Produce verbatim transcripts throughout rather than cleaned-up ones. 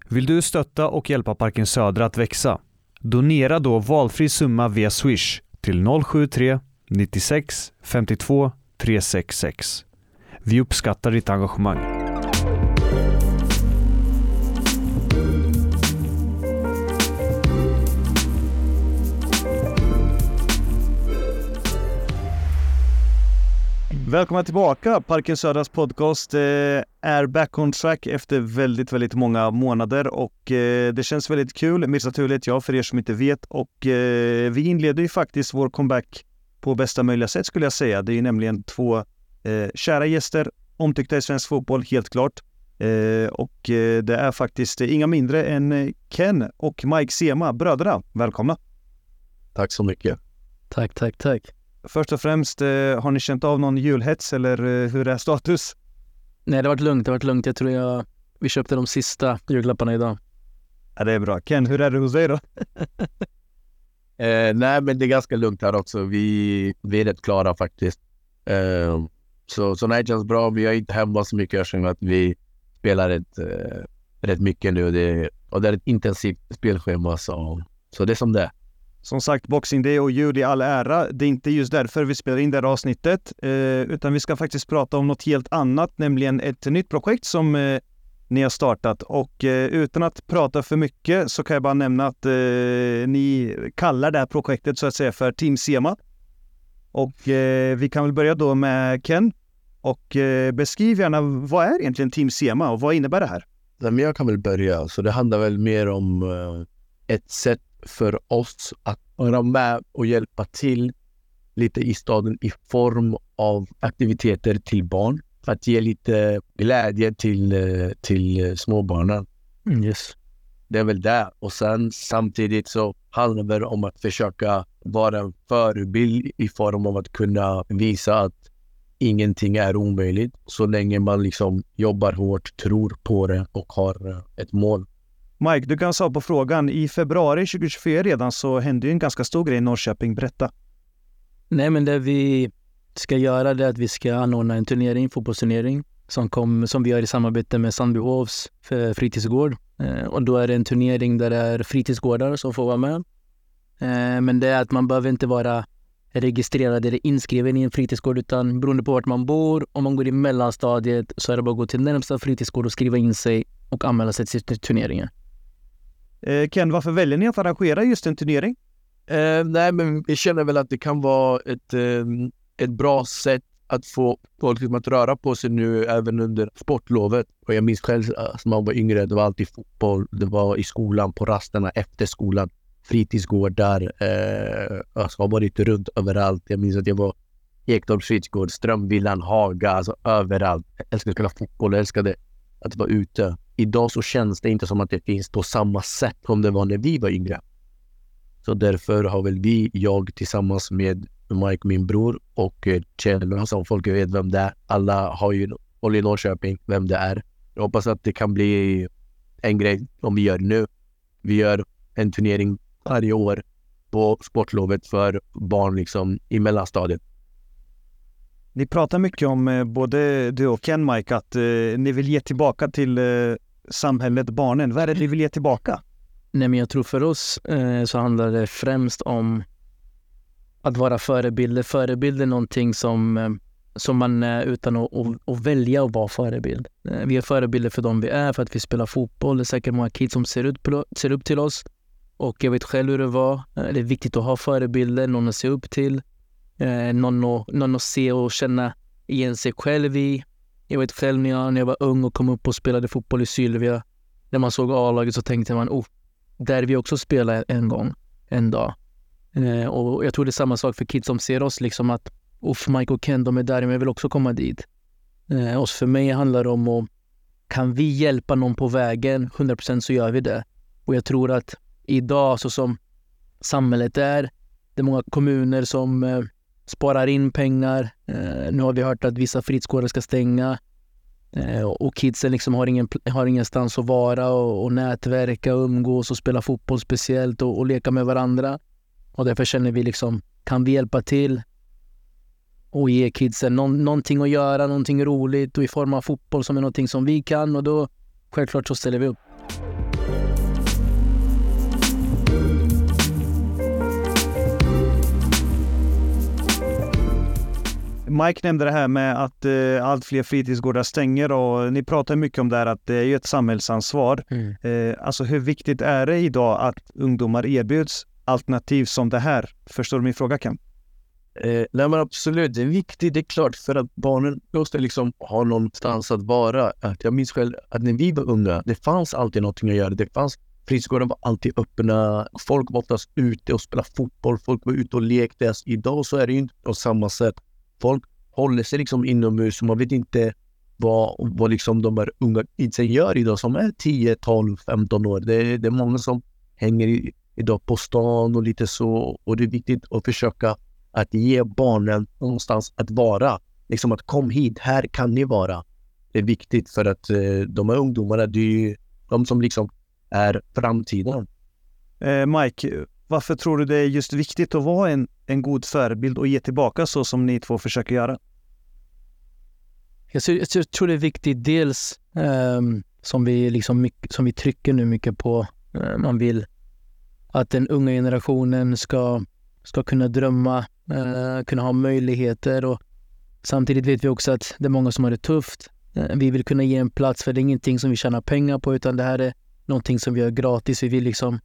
Vill du stötta och hjälpa Parken Södra att växa? Donera då valfri summa via Swish till noll sju tre nittiosex femtiotvå tre sextiosex. Vi uppskattar ditt engagemang. Välkomna tillbaka. Parken Södras podcast eh, är back on track efter väldigt, väldigt många månader och eh, det känns väldigt kul. Mirza Tulit, ja, för er som inte vet. Och eh, vi inleder ju faktiskt vår comeback på bästa möjliga sätt skulle jag säga. Det är ju nämligen två eh, kära gäster, omtyckta i svensk fotboll, helt klart. Eh, och eh, det är faktiskt inga mindre än Ken och Mike Sema, bröderna. Välkomna. Tack så mycket. Tack, tack, tack. Först och främst, eh, har ni känt av någon julhets eller eh, hur är status? Nej, det har varit lugnt, det har varit lugnt. Jag tror jag, vi köpte de sista julklapparna idag. Ja, det är bra. Ken, hur är det hos dig då? eh, nej, men det är ganska lugnt här också. Vi, vi är rätt klara faktiskt. Eh, så, så nej, det känns bra. Vi har inte hemma så mycket. Jag känner att vi spelar rätt, eh, rätt mycket nu. Och det, och det är ett intensivt spelschema. Så, så det är som det är. Som sagt, Boxing Day och jul i all ära. Det är inte just därför vi spelar in det här avsnittet. Eh, utan vi ska faktiskt prata om något helt annat. Nämligen ett nytt projekt som eh, ni har startat. Och eh, utan att prata för mycket så kan jag bara nämna att eh, ni kallar det här projektet så att säga för Team Sema. Och eh, vi kan väl börja då med Ken. Och eh, beskriv gärna, vad är egentligen Team Sema och vad innebär det här? Men jag kan väl börja. Så det handlar väl mer om eh, ett sätt för oss att vara med och hjälpa till lite i staden i form av aktiviteter till barn. För att ge lite glädje till, till småbarnen. Mm, yes. Det är väl det. Och sen samtidigt så handlar det om att försöka vara en förebild i form av att kunna visa att ingenting är omöjligt. Så länge man liksom jobbar hårt, tror på det och har ett mål. Mike, du kan svara på frågan. I februari tjugohundratjugofyra redan så hände ju en ganska stor grej i Norrköping. Berätta. Nej, men det vi ska göra det är att vi ska anordna en turnering, fotbollsturnering som, kom, som vi gör i samarbete med Sandbyhovs fritidsgård. Eh, och då är det en turnering där det är fritidsgårdar som får vara med. Eh, men det är att man behöver inte vara registrerad eller inskriven i en fritidsgård utan beroende på vart man bor. Om man går i mellanstadiet så är det bara att gå till närmsta fritidsgård och skriva in sig och anmäla sig till turneringen. Ken, varför väljer ni att arrangera just en turnering? Eh, nej, men jag känner väl att det kan vara ett, eh, ett bra sätt att få folk att röra på sig nu även under sportlovet. Och jag minns själv som man var yngre, det var alltid fotboll, det var i skolan, på rasterna, efter skolan, fritidsgårdar, eh, jag har varit runt överallt. Jag minns att jag var Ektorps fritidsgård, Strömvillan, Haga, alltså överallt. Jag älskade att spela fotboll, jag älskade att vara ute. Idag så känns det inte som att det finns på samma sätt som det var när vi var yngre. Så därför har väl vi, jag tillsammans med Mike, min bror, och Kjell, som folk vet vem det är. Alla har ju håll i Norrköping vem det är. Jag hoppas att det kan bli en grej om vi gör nu. Vi gör en turnering varje år på sportlovet för barn liksom i mellanstadiet. Ni pratar mycket om, eh, både du och Ken, Mike, att eh, ni vill ge tillbaka till eh, samhället, barnen. Vad är det ni vill ge tillbaka? Nej, men jag tror för oss eh, så handlar det främst om att vara förebilder. Förebild är någonting som, eh, som man är utan att, att, att välja att vara förebild. Eh, vi är förebilder för dem vi är, för att vi spelar fotboll. Det är säkert många kids som ser, ut på, ser upp till oss. Och jag vet själv hur det var. Eh, det är viktigt att ha förebilder, någon att se upp till. Eh, någon, att, någon att se och känna igen sig själv i. Jag vet själv när jag, när jag var ung och kom upp och spelade fotboll i Sylvia. När man såg A-laget så tänkte man, oh, där vi också spelade en gång, en dag. Eh, och jag tror det är samma sak för kids som ser oss, liksom att uff, Mike och Ken, de är där, men jag vill också komma dit. Eh, och för mig handlar det om att kan vi hjälpa någon på vägen, hundra procent så gör vi det. Och jag tror att idag, så som samhället är, det är många kommuner som eh, sparar in pengar. Eh, nu har vi hört att vissa fritidsgårdar ska stänga. Eh, och kidsen liksom har, ingen, har ingenstans att vara och, och nätverka och umgås och spela fotboll speciellt och, och leka med varandra. Och därför känner vi liksom, kan vi hjälpa till och ge kidsen någon, någonting att göra, någonting roligt och i form av fotboll som är någonting som vi kan, och då självklart så ställer vi upp. Mike nämnde det här med att eh, allt fler fritidsgårdar stänger och ni pratar mycket om det här att det är ju ett samhällsansvar. Mm. Eh, alltså hur viktigt är det idag att ungdomar erbjuds alternativ som det här? Förstår du min fråga, Ken? Eh, nej men absolut, det är viktigt, det är klart, för att barnen måste liksom ha någonstans att vara. Att jag minns själv att när vi var unga, det fanns alltid någonting att göra. Det fanns, fritidsgården var alltid öppna, folk var oftast ute och spelade fotboll, folk var ute och lekte. Idag så är det ju inte på samma sätt. Folk håller sig liksom inomhus och man vet inte vad, vad liksom de här unga kidsen gör idag som är tio, tolv, femton år. Det, det är många som hänger i, idag på stan och lite så, och det är viktigt att försöka att ge barnen någonstans att vara. Liksom att kom hit, här kan ni vara. Det är viktigt för att eh, de här ungdomarna, det är ju de som liksom är framtiden. Eh, Mike, varför tror du det är just viktigt att vara en, en god förebild och ge tillbaka så som ni två försöker göra? Jag, tror, jag tror det är viktigt dels um, som, vi liksom mycket, som vi trycker nu mycket på. Uh, man vill att den unga generationen ska, ska kunna drömma, uh, kunna ha möjligheter, och samtidigt vet vi också att det är många som har det tufft. Uh, vi vill kunna ge en plats, för det är ingenting som vi tjänar pengar på, utan det här är någonting som vi gör gratis. Vi vill liksom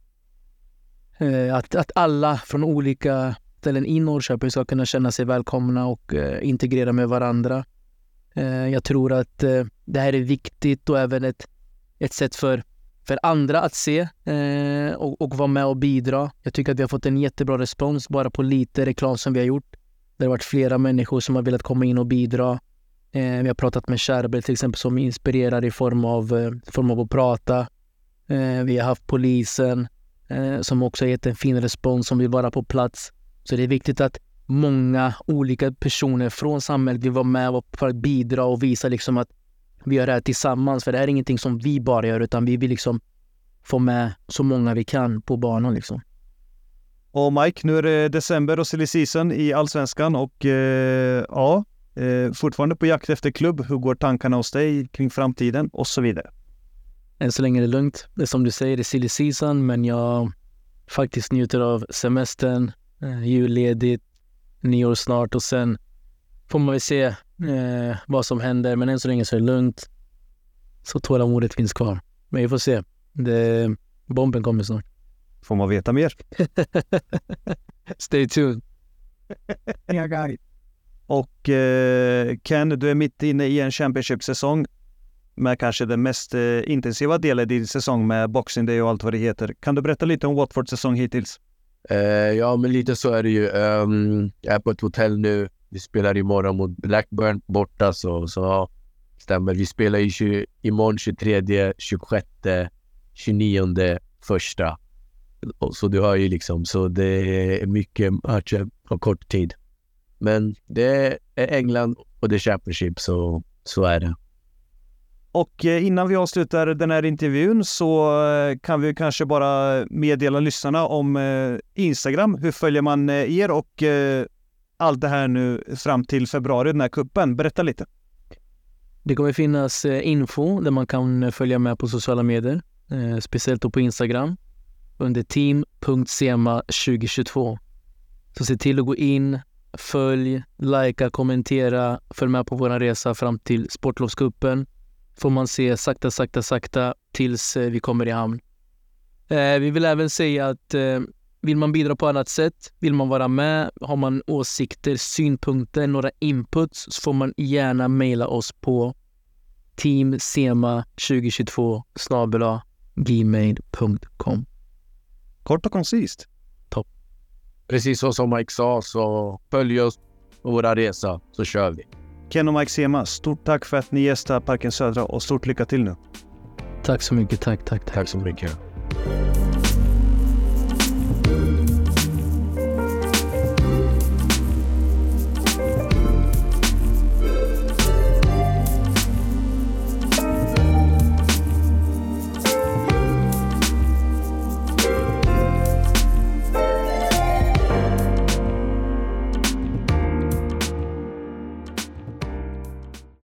uh, att, att alla från olika ställen i Norrköping ska kunna känna sig välkomna och uh, integrera med varandra. Jag tror att det här är viktigt och även ett, ett sätt för, för andra att se eh, och, och vara med och bidra. Jag tycker att vi har fått en jättebra respons bara på lite reklam som vi har gjort. Det har varit flera människor som har velat komma in och bidra. Eh, vi har pratat med Kärber till exempel som inspirerar i form av, eh, form av att prata. Eh, vi har haft polisen eh, som också har gett en fin respons, som vill vara på plats. Så det är viktigt att många olika personer från samhället vill vara med för att bidra och visa liksom att vi gör det här tillsammans. För det här är ingenting som vi bara gör, utan vi vill liksom få med så många vi kan på banan liksom. Och Mike, nu är det december och silly season i Allsvenskan och eh, ja, eh, fortfarande på jakt efter klubb. Hur går tankarna hos dig kring framtiden och så vidare? Än så länge är det lugnt. Det är som du säger, det är silly season, men jag faktiskt njuter av semestern, eh, julledigt, nyår snart, och sen får man väl se eh, vad som händer, men än så länge så är det lugnt, så tålamodet finns kvar. Men vi får se, det, bomben kommer snart. Får man veta mer? Stay tuned. Och eh, Ken, du är mitt inne i en Championship-säsong med kanske den mest eh, intensiva delen i din säsong med Boxing Day och allt vad det heter. Kan du berätta lite om Watfords säsong hittills? Uh, ja, men lite så är det ju. Um, jag är på ett hotell nu. Vi spelar imorgon mot Blackburn borta, så, så ja, stämmer. Vi spelar ju tjugo, imorgon tjugotredje, tjugosjätte, tjugonionde, första. Och så du har ju liksom, så det är mycket matcher på kort tid. Men det är England och det är Championship, så, så är det. Och innan vi avslutar den här intervjun så kan vi kanske bara meddela lyssnarna om Instagram. Hur följer man er och allt det här nu fram till februari, den här kuppen? Berätta lite. Det kommer finnas info där man kan följa med på sociala medier. Speciellt då på Instagram under team punkt sema tjugohundratjugotvå. Så se till att gå in, följ, likea, kommentera, följ med på vår resa fram till Sportlovskuppen. Får man se sakta, sakta, sakta tills vi kommer i hamn. Eh, vi vill även säga att eh, vill man bidra på annat sätt, vill man vara med, har man åsikter, synpunkter, några inputs, så får man gärna mejla oss på team sema tjugohundratjugotvå snabel-a gmail punkt com. Kort och koncist. Topp. Precis så som Mike sa, så följ oss på våra resa, så kör vi. Ken och Mike Sema, stort tack för att ni gästar Parken Södra och stort lycka till nu. Tack så mycket, tack, tack, tack. Tack så mycket.